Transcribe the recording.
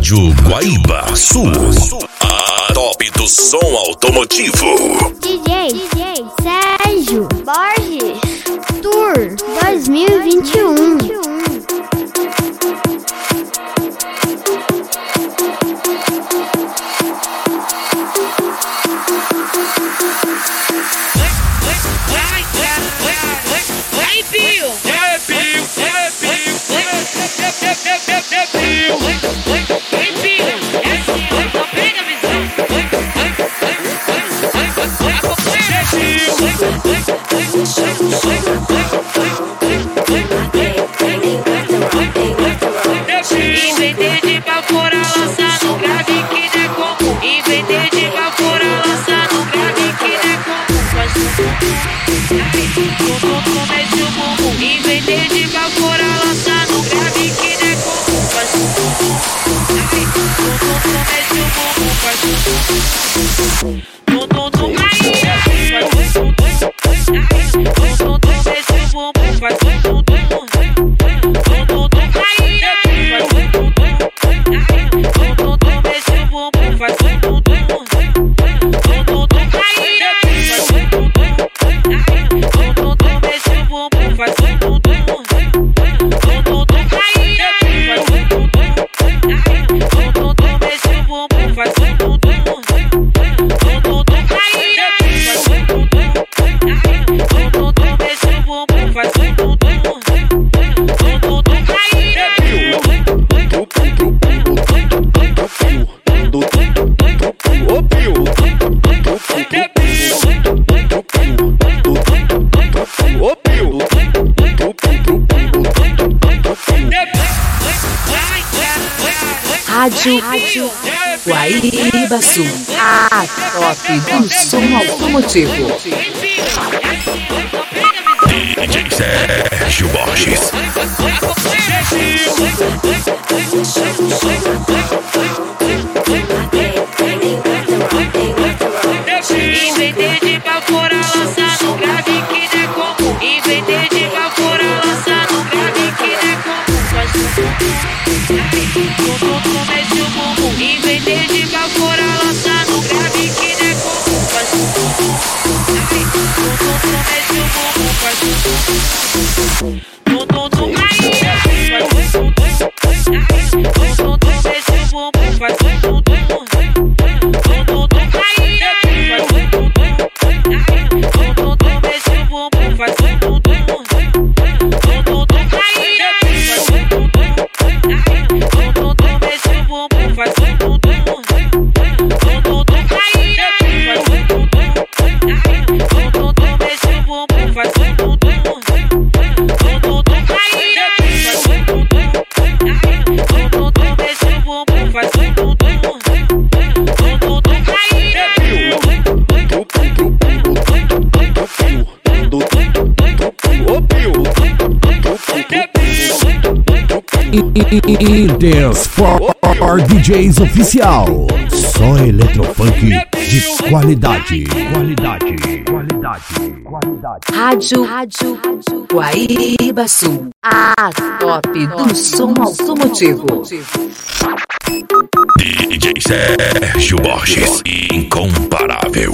Rádio Guaíba Sul, a top do som automotivo. DJ Sérgio Borges Tour 2021. Inventei de baforar, lançar no grave que não é comum. Inventei de baforar, lançar no grave que não é comum. Faz mexe o bumbum. Inventei de baforar, lançar no grave que não é comum. Faz mexe o bumbum. Faz Rádio Guaíba Sul, a top do som automotivo. DJ Sérgio Borges. Inventei de baforar, lançar no grave que não é comum. Inventei de baforar, lançar no grave que não é comum. Faz mexe o bumbum. Inventei de baforar, lançar no grave que não é comum. Faz mexe o bumbum. Faz Dance for DJs oficial. Só eletrofunk de qualidade. Rádio Guaíba Sul, a top do som automotivo. DJ Sérgio Borges, incomparável.